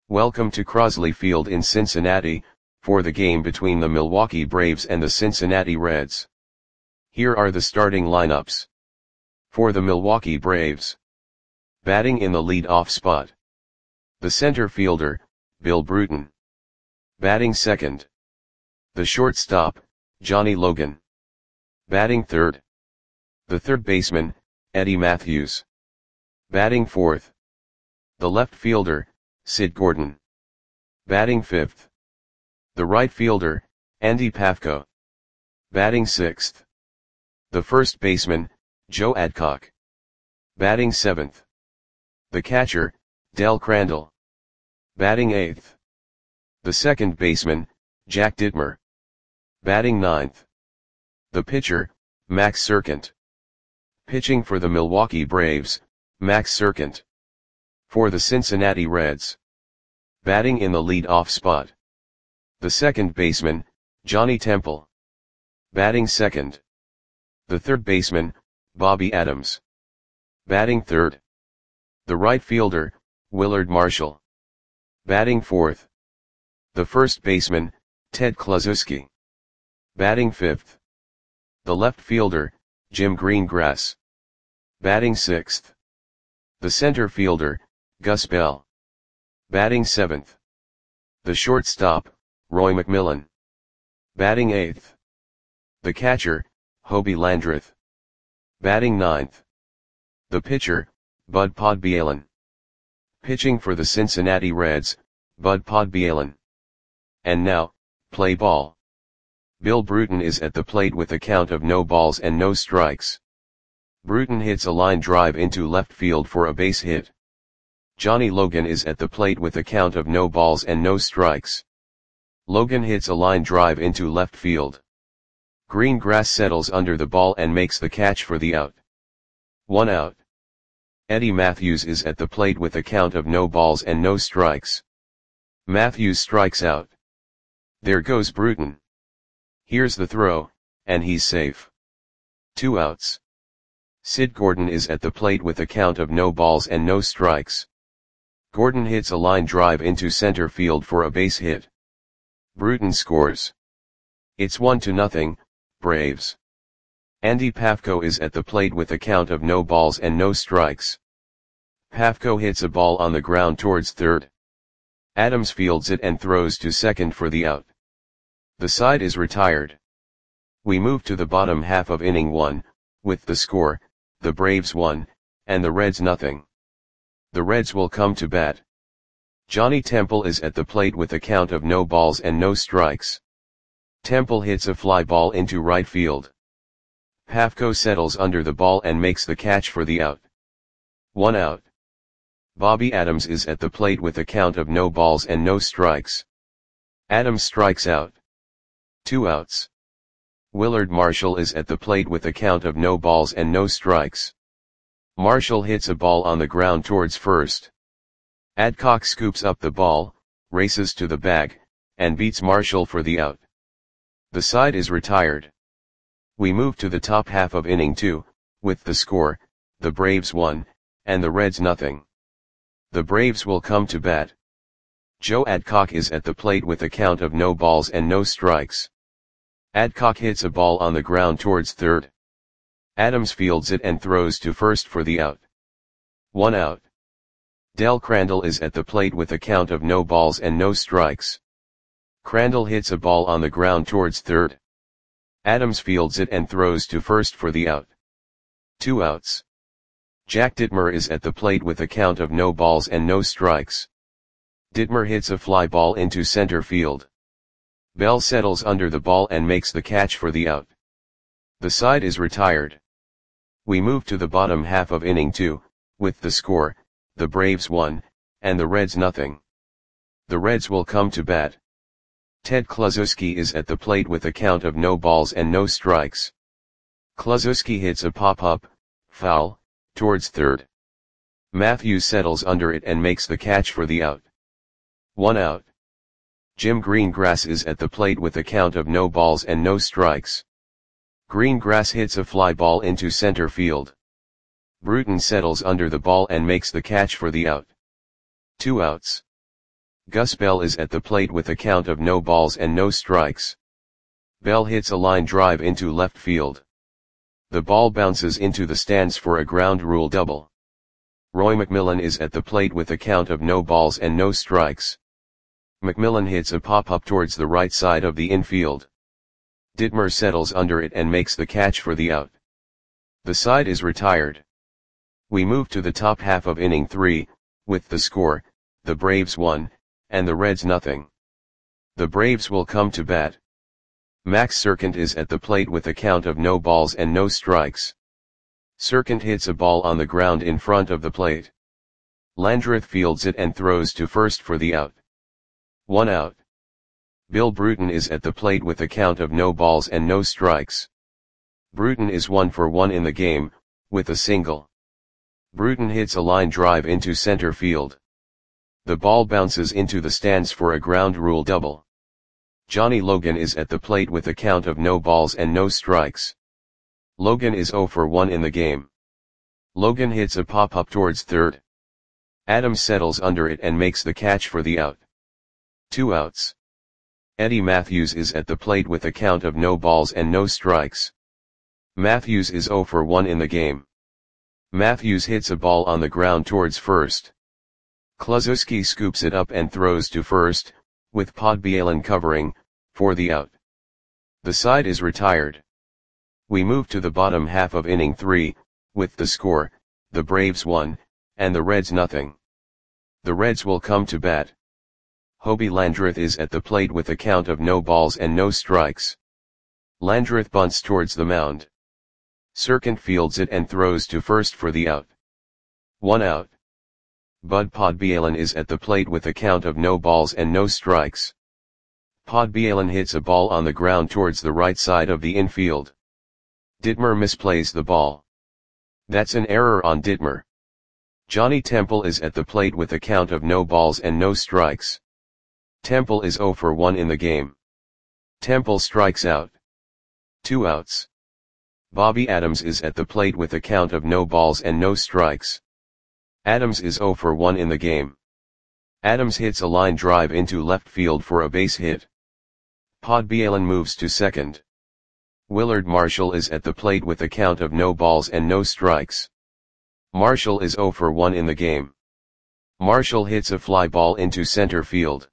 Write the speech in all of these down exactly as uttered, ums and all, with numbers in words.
Welcome to Crosley Field in Cincinnati, for the game between the Milwaukee Braves and the Cincinnati Reds. Here are the starting lineups. For the Milwaukee Braves. Batting in the lead-off spot. The center fielder, Bill Bruton. Batting second. The shortstop, Johnny Logan. Batting third. The third baseman, Eddie Mathews. Batting fourth. The left fielder, Sid Gordon. Batting fifth. The right fielder, Andy Pafko. Batting sixth. The first baseman, Joe Adcock. Batting seventh. The catcher, Del Crandall. Batting eighth. The second baseman, Jack Dittmer. Batting ninth. The pitcher, Max Serkent. Pitching for the Milwaukee Braves, Max Serkent. For the Cincinnati Reds. Batting in the lead-off spot. The second baseman, Johnny Temple. Batting second. The third baseman, Bobby Adams. Batting third. The right fielder, Willard Marshall. Batting fourth. The first baseman, Ted Kluszewski. Batting fifth. The left fielder, Jim Greengrass. Batting sixth. The center fielder, Gus Bell. Batting seventh. The shortstop, Roy McMillan. Batting eighth. The catcher, Hobie Landreth. Batting ninth. The pitcher, Bud Podbielin. Pitching for the Cincinnati Reds, Bud Podbielin. And now, play ball. Bill Bruton is at the plate with a count of no balls and no strikes. Bruton hits a line drive into left field for a base hit. Johnny Logan is at the plate with a count of no balls and no strikes. Logan hits a line drive into left field. Greengrass settles under the ball and makes the catch for the out. One out. Eddie Mathews is at the plate with a count of no balls and no strikes. Mathews strikes out. There goes Bruton. Here's the throw, and he's safe. Two outs. Sid Gordon is at the plate with a count of no balls and no strikes. Gordon hits a line drive into center field for a base hit. Bruton scores. It's one to nothing, Braves. Andy Pafko is at the plate with a count of no balls and no strikes. Pafko hits a ball on the ground towards third. Adams fields it and throws to second for the out. The side is retired. We move to the bottom half of inning one, with the score, the Braves one, and the Reds nothing. The Reds will come to bat. Johnny Temple is at the plate with a count of no balls and no strikes. Temple hits a fly ball into right field. Pafko settles under the ball and makes the catch for the out. One out. Bobby Adams is at the plate with a count of no balls and no strikes. Adams strikes out. Two outs. Willard Marshall is at the plate with a count of no balls and no strikes. Marshall hits a ball on the ground towards first. Adcock scoops up the ball, races to the bag, and beats Marshall for the out. The side is retired. We move to the top half of inning two, with the score, the Braves one, and the Reds nothing. The Braves will come to bat. Joe Adcock is at the plate with a count of no balls and no strikes. Adcock hits a ball on the ground towards third. Adams fields it and throws to first for the out. One out. Del Crandall is at the plate with a count of no balls and no strikes. Crandall hits a ball on the ground towards third. Adams fields it and throws to first for the out. Two outs. Jack Dittmer is at the plate with a count of no balls and no strikes. Dittmer hits a fly ball into center field. Bell settles under the ball and makes the catch for the out. The side is retired. We move to the bottom half of inning two, with the score, the Braves one, and the Reds nothing. The Reds will come to bat. Ted Kluszewski is at the plate with a count of no balls and no strikes. Kluszewski hits a pop-up, foul, towards third. Mathews settles under it and makes the catch for the out. One out. Jim Greengrass is at the plate with a count of no balls and no strikes. Greengrass hits a fly ball into center field. Bruton settles under the ball and makes the catch for the out. Two outs. Gus Bell is at the plate with a count of no balls and no strikes. Bell hits a line drive into left field. The ball bounces into the stands for a ground rule double. Roy McMillan is at the plate with a count of no balls and no strikes. McMillan hits a pop-up towards the right side of the infield. Ditmer settles under it and makes the catch for the out. The side is retired. We move to the top half of inning three, with the score, the Braves one, and the Reds nothing. The Braves will come to bat. Max Serkint is at the plate with a count of no balls and no strikes. Serkint hits a ball on the ground in front of the plate. Landreth fields it and throws to first for the out. One out. Bill Bruton is at the plate with a count of no balls and no strikes. Bruton is one for one in the game, with a single. Bruton hits a line drive into center field. The ball bounces into the stands for a ground rule double. Johnny Logan is at the plate with a count of no balls and no strikes. Logan is zero for one in the game. Logan hits a pop-up towards third. Adams settles under it and makes the catch for the out. Two outs. Eddie Matthews is at the plate with a count of no balls and no strikes. Matthews is zero for one in the game. Matthews hits a ball on the ground towards first. Kluszewski scoops it up and throws to first, with Podbielin covering, for the out. The side is retired. We move to the bottom half of inning three, with the score, the Braves one, and the Reds nothing. The Reds will come to bat. Hobie Landreth is at the plate with a count of no balls and no strikes. Landreth bunts towards the mound. Serkint fields it and throws to first for the out. One out. Bud Podbielin is at the plate with a count of no balls and no strikes. Podbielin hits a ball on the ground towards the right side of the infield. Ditmer misplays the ball. That's an error on Ditmer. Johnny Temple is at the plate with a count of no balls and no strikes. Temple is zero for one in the game. Temple strikes out. Two outs. Bobby Adams is at the plate with a count of no balls and no strikes. Adams is zero for one in the game. Adams hits a line drive into left field for a base hit. Podbielin moves to second. Willard Marshall is at the plate with a count of no balls and no strikes. Marshall is zero for one in the game. Marshall hits a fly ball into center field.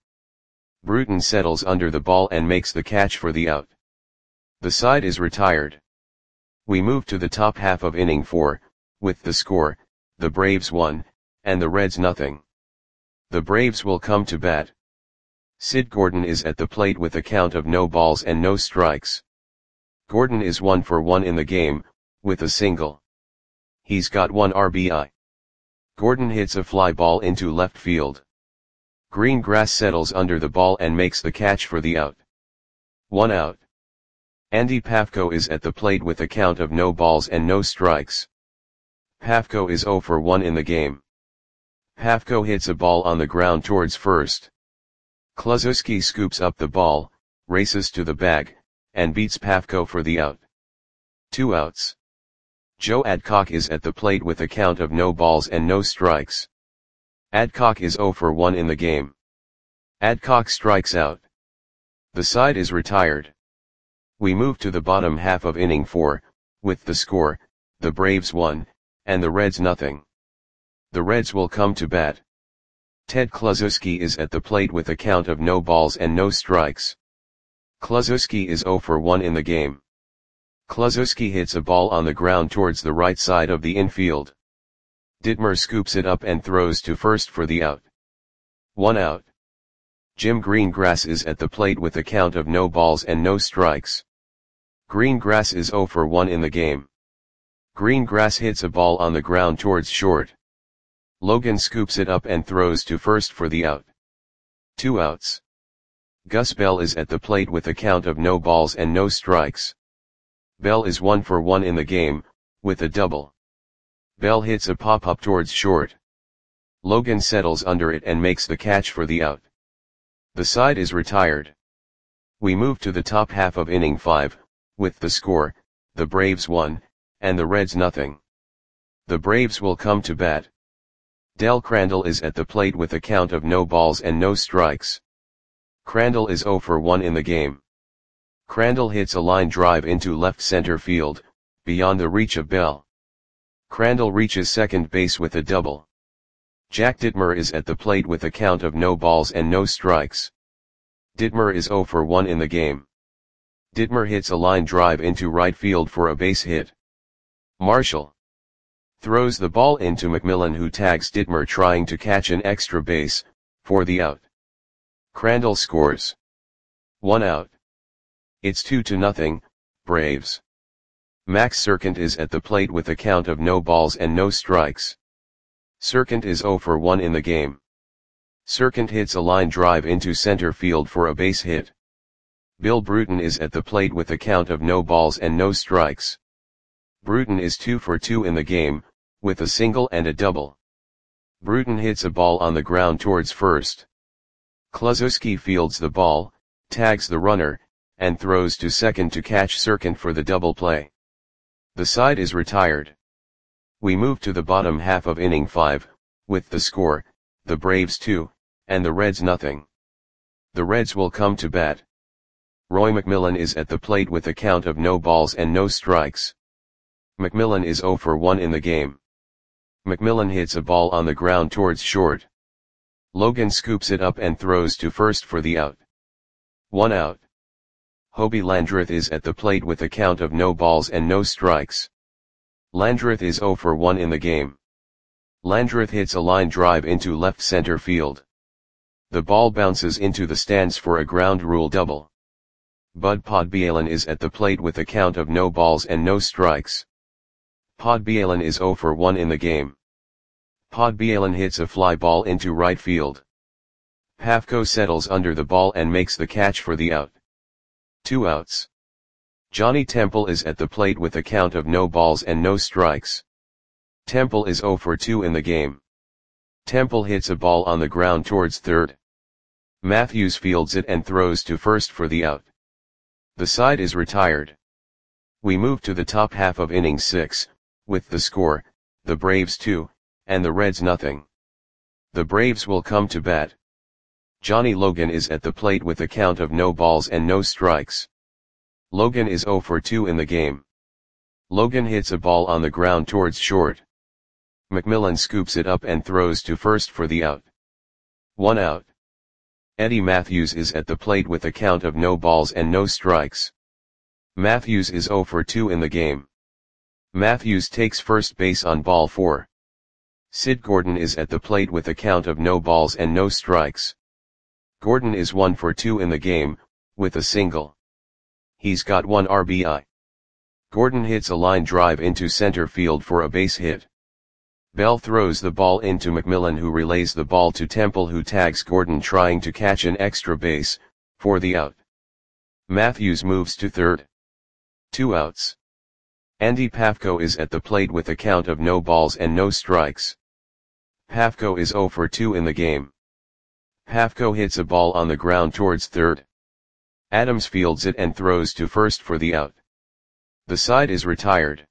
Bruton settles under the ball and makes the catch for the out. The side is retired. We move to the top half of inning four, with the score, the Braves one, and the Reds nothing. The Braves will come to bat. Sid Gordon is at the plate with a count of no balls and no strikes. Gordon is one for one in the game, with a single. He's got one R B I. Gordon hits a fly ball into left field. Greengrass settles under the ball and makes the catch for the out. One out. Andy Pafko is at the plate with a count of no balls and no strikes. Pafko is zero for one in the game. Pafko hits a ball on the ground towards first. Kluszewski scoops up the ball, races to the bag, and beats Pafko for the out. Two outs. Joe Adcock is at the plate with a count of no balls and no strikes. Adcock is zero for one in the game. Adcock strikes out. The side is retired. We move to the bottom half of inning four, with the score, the Braves one, and the Reds nothing. The Reds will come to bat. Ted Kluszewski is at the plate with a count of no balls and no strikes. Kluszewski is zero for one in the game. Kluszewski hits a ball on the ground towards the right side of the infield. Ditmer scoops it up and throws to first for the out. One out. Jim Greengrass is at the plate with a count of no balls and no strikes. Greengrass is zero for one in the game. Greengrass hits a ball on the ground towards short. Logan scoops it up and throws to first for the out. Two outs. Gus Bell is at the plate with a count of no balls and no strikes. Bell is one for one in the game, with a double. Bell hits a pop-up towards short. Logan settles under it and makes the catch for the out. The side is retired. We move to the top half of inning five, with the score, the Braves one, and the Reds nothing. The Braves will come to bat. Del Crandall is at the plate with a count of no balls and no strikes. Crandall is zero for one in the game. Crandall hits a line drive into left center field, beyond the reach of Bell. Crandall reaches second base with a double. Jack Dittmer is at the plate with a count of no balls and no strikes. Dittmer is zero for one in the game. Dittmer hits a line drive into right field for a base hit. Marshall throws the ball into McMillan, who tags Dittmer trying to catch an extra base, for the out. Crandall scores. One out. It's two to nothing, Braves. Max Serkant is at the plate with a count of no balls and no strikes. Serkant is zero for one in the game. Serkant hits a line drive into center field for a base hit. Bill Bruton is at the plate with a count of no balls and no strikes. Bruton is two for two in the game, with a single and a double. Bruton hits a ball on the ground towards first. Kluszewski fields the ball, tags the runner, and throws to second to catch Serkant for the double play. The side is retired. We move to the bottom half of inning five, with the score, the Braves two, and the Reds nothing. The Reds will come to bat. Roy McMillan is at the plate with a count of no balls and no strikes. McMillan is zero for one in the game. McMillan hits a ball on the ground towards short. Logan scoops it up and throws to first for the out. One out. Hobie Landreth is at the plate with a count of no balls and no strikes. Landreth is zero for one in the game. Landreth hits a line drive into left center field. The ball bounces into the stands for a ground rule double. Bud Podbielin is at the plate with a count of no balls and no strikes. Podbielin is zero for one in the game. Podbielin hits a fly ball into right field. Pafko settles under the ball and makes the catch for the out. Two outs. Johnny Temple is at the plate with a count of no balls and no strikes. Temple is zero for two in the game. Temple hits a ball on the ground towards third. Matthews fields it and throws to first for the out. The side is retired. We move to the top half of inning six, with the score, the Braves two, and the Reds nothing. The Braves will come to bat. Johnny Logan is at the plate with a count of no balls and no strikes. Logan is zero for two in the game. Logan hits a ball on the ground towards short. McMillan scoops it up and throws to first for the out. One out. Eddie Matthews is at the plate with a count of no balls and no strikes. Matthews is zero for two in the game. Matthews takes first base on ball four. Sid Gordon is at the plate with a count of no balls and no strikes. Gordon is one for two in the game, with a single. He's got one R B I. Gordon hits a line drive into center field for a base hit. Bell throws the ball into McMillan, who relays the ball to Temple, who tags Gordon trying to catch an extra base, for the out. Matthews moves to third. Two outs. Andy Pafko is at the plate with a count of no balls and no strikes. Pafko is zero for two in the game. Pafko hits a ball on the ground towards third. Adams fields it and throws to first for the out. The side is retired.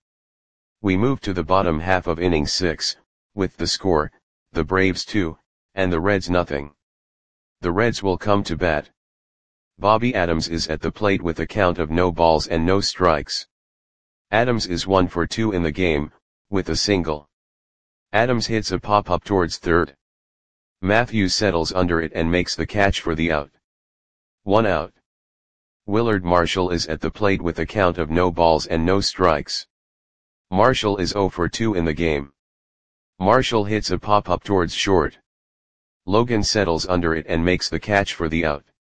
We move to the bottom half of inning six, with the score, the Braves two, and the Reds nothing. The Reds will come to bat. Bobby Adams is at the plate with a count of no balls and no strikes. Adams is one for two in the game, with a single. Adams hits a pop-up towards third. Matthews settles under it and makes the catch for the out. One out. Willard Marshall is at the plate with a count of no balls and no strikes. Marshall is zero for two in the game. Marshall hits a pop-up towards short. Logan settles under it and makes the catch for the out.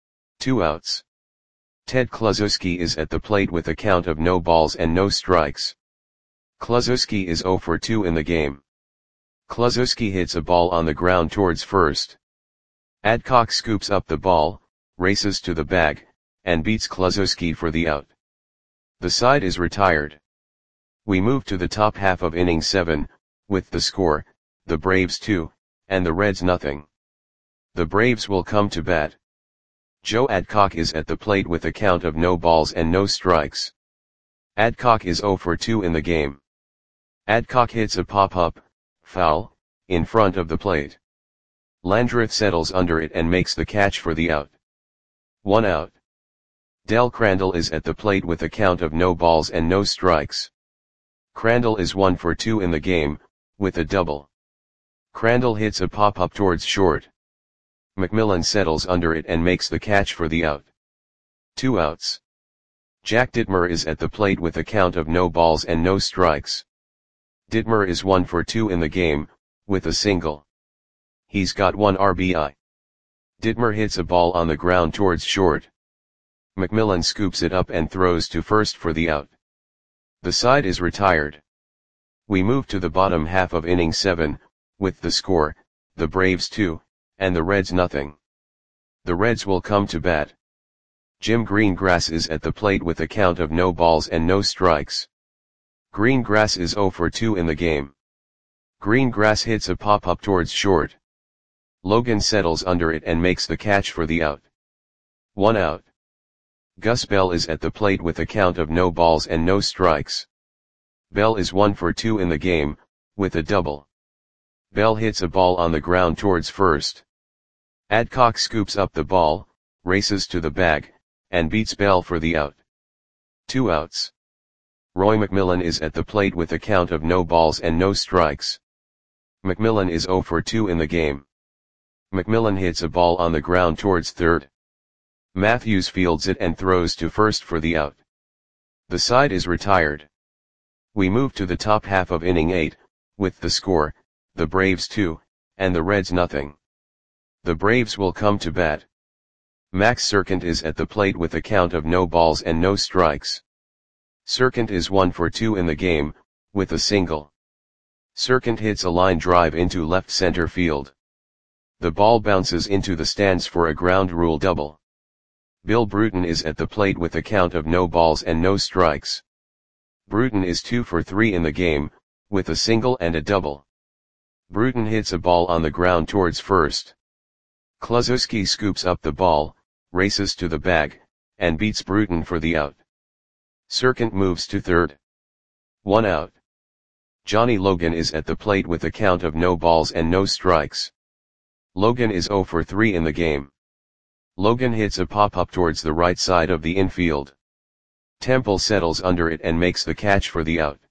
Two outs. Ted Kluszewski is at the plate with a count of no balls and no strikes. Kluszewski is zero for two in the game. Kluszewski hits a ball on the ground towards first. Adcock scoops up the ball, races to the bag, and beats Kluszewski for the out. The side is retired. We move to the top half of inning seven, with the score, the Braves two, and the Reds nothing. The Braves will come to bat. Joe Adcock is at the plate with a count of no balls and no strikes. Adcock is zero for two in the game. Adcock hits a pop-up, foul, in front of the plate. Landreth settles under it and makes the catch for the out. One out. Del Crandall is at the plate with a count of no balls and no strikes. Crandall is one for two in the game, with a double. Crandall hits a pop-up towards short. McMillan settles under it and makes the catch for the out. Two outs. Jack Dittmer is at the plate with a count of no balls and no strikes. Dittmer is one for two in the game, with a single. He's got one R B I. Dittmer hits a ball on the ground towards short. McMillan scoops it up and throws to first for the out. The side is retired. We move to the bottom half of inning seven, with the score, the Braves two, and the Reds nothing. The Reds will come to bat. Jim Greengrass is at the plate with a count of no balls and no strikes. Greengrass is zero for two in the game. Greengrass hits a pop-up towards short. Logan settles under it and makes the catch for the out. One out. Gus Bell is at the plate with a count of no balls and no strikes. Bell is one for two in the game, with a double. Bell hits a ball on the ground towards first. Adcock scoops up the ball, races to the bag, and beats Bell for the out. Two outs. Roy McMillan is at the plate with a count of no balls and no strikes. McMillan is zero for two in the game. McMillan hits a ball on the ground towards third. Matthews fields it and throws to first for the out. The side is retired. We move to the top half of inning eight, with the score, the Braves two, and the Reds nothing. The Braves will come to bat. Max Serkant is at the plate with a count of no balls and no strikes. Serkant is one for two in the game, with a single. Serkant hits a line drive into left center field. The ball bounces into the stands for a ground rule double. Bill Bruton is at the plate with a count of no balls and no strikes. Bruton is two for three in the game, with a single and a double. Bruton hits a ball on the ground towards first. Kluszewski scoops up the ball, races to the bag, and beats Bruton for the out. Serkant moves to third. One out. Johnny Logan is at the plate with a count of no balls and no strikes. Logan is zero for three in the game. Logan hits a pop-up towards the right side of the infield. Temple settles under it and makes the catch for the out.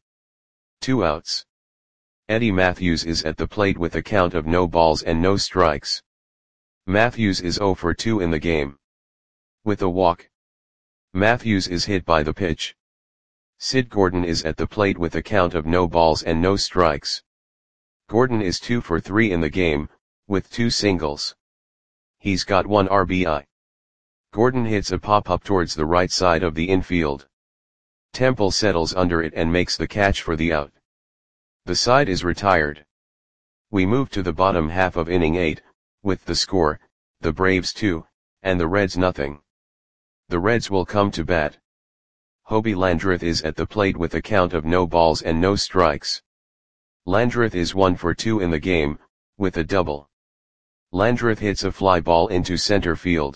Two outs. Eddie Matthews is at the plate with a count of no balls and no strikes. Matthews is zero for two in the game. With a walk. Matthews is hit by the pitch. Sid Gordon is at the plate with a count of no balls and no strikes. Gordon is two for three in the game, with two singles. He's got one R B I. Gordon hits a pop-up towards the right side of the infield. Temple settles under it and makes the catch for the out. The side is retired. We move to the bottom half of inning eight, with the score, the Braves two, and the Reds nothing. The Reds will come to bat. Hobie Landreth is at the plate with a count of no balls and no strikes. Landreth is one for two in the game, with a double. Landreth hits a fly ball into center field.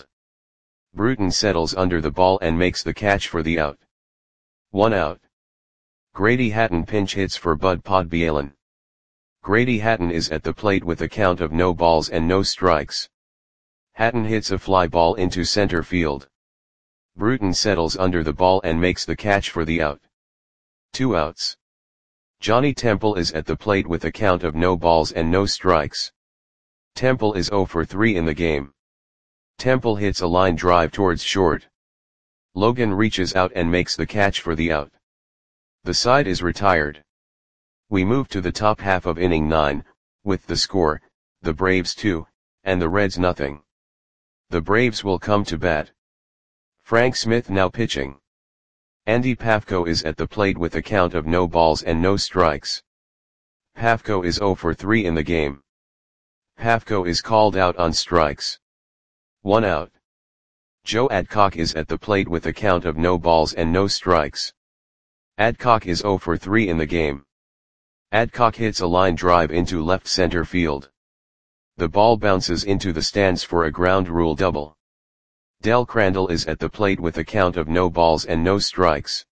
Bruton settles under the ball and makes the catch for the out. One out. Grady Hatton pinch hits for Bud Podbielin. Grady Hatton is at the plate with a count of no balls and no strikes. Hatton hits a fly ball into center field. Bruton settles under the ball and makes the catch for the out. Two outs. Johnny Temple is at the plate with a count of no balls and no strikes. Temple is zero for three in the game. Temple hits a line drive towards short. Logan reaches out and makes the catch for the out. The side is retired. We move to the top half of inning nine, with the score, the Braves two, and the Reds nothing. The Braves will come to bat. Frank Smith now pitching. Andy Pafko is at the plate with a count of no balls and no strikes. Pafko is zero for three in the game. Pafko is called out on strikes. One out. Joe Adcock is at the plate with a count of no balls and no strikes. Adcock is zero for three in the game. Adcock hits a line drive into left center field. The ball bounces into the stands for a ground rule double. Del Crandall is at the plate with a count of no balls and no strikes.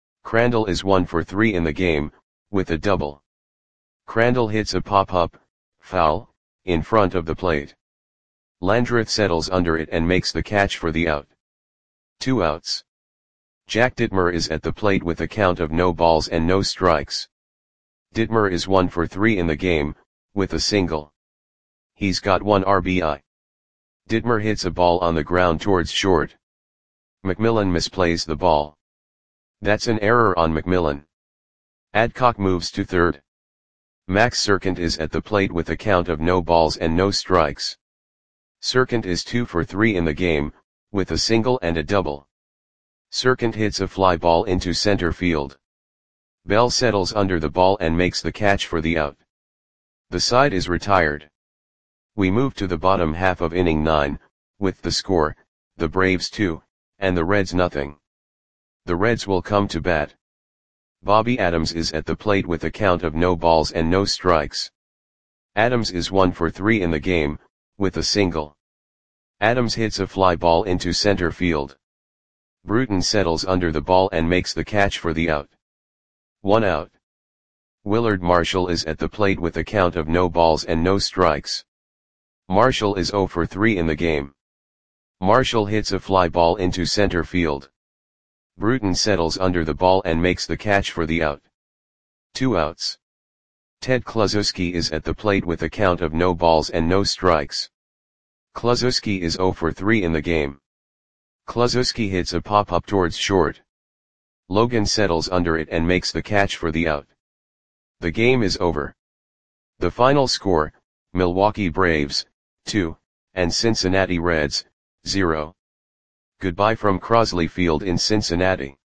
Crandall is one for three in the game, with a double. Crandall hits a pop-up, foul, in front of the plate. Landreth settles under it and makes the catch for the out. Two outs. Jack Dittmer is at the plate with a count of no balls and no strikes. Dittmer is one for three in the game, with a single. He's got one R B I. Dittmer hits a ball on the ground towards short. McMillan misplays the ball. That's an error on McMillan. Adcock moves to third. Max Serkent is at the plate with a count of no balls and no strikes. Serkent is two for three in the game, with a single and a double. Serkent hits a fly ball into center field. Bell settles under the ball and makes the catch for the out. The side is retired. We move to the bottom half of inning nine, with the score, the Braves two, and the Reds nothing. The Reds will come to bat. Bobby Adams is at the plate with a count of no balls and no strikes. Adams is one for three in the game, with a single. Adams hits a fly ball into center field. Bruton settles under the ball and makes the catch for the out. One out. Willard Marshall is at the plate with a count of no balls and no strikes. Marshall is zero for three in the game. Marshall hits a fly ball into center field. Bruton settles under the ball and makes the catch for the out. Two outs. Ted Kluszewski is at the plate with a count of no balls and no strikes. Kluszewski is zero for three in the game. Kluszewski hits a pop-up towards short. Logan settles under it and makes the catch for the out. The game is over. The final score, Milwaukee Braves, two, and Cincinnati Reds, zero. Goodbye from Crosley Field in Cincinnati.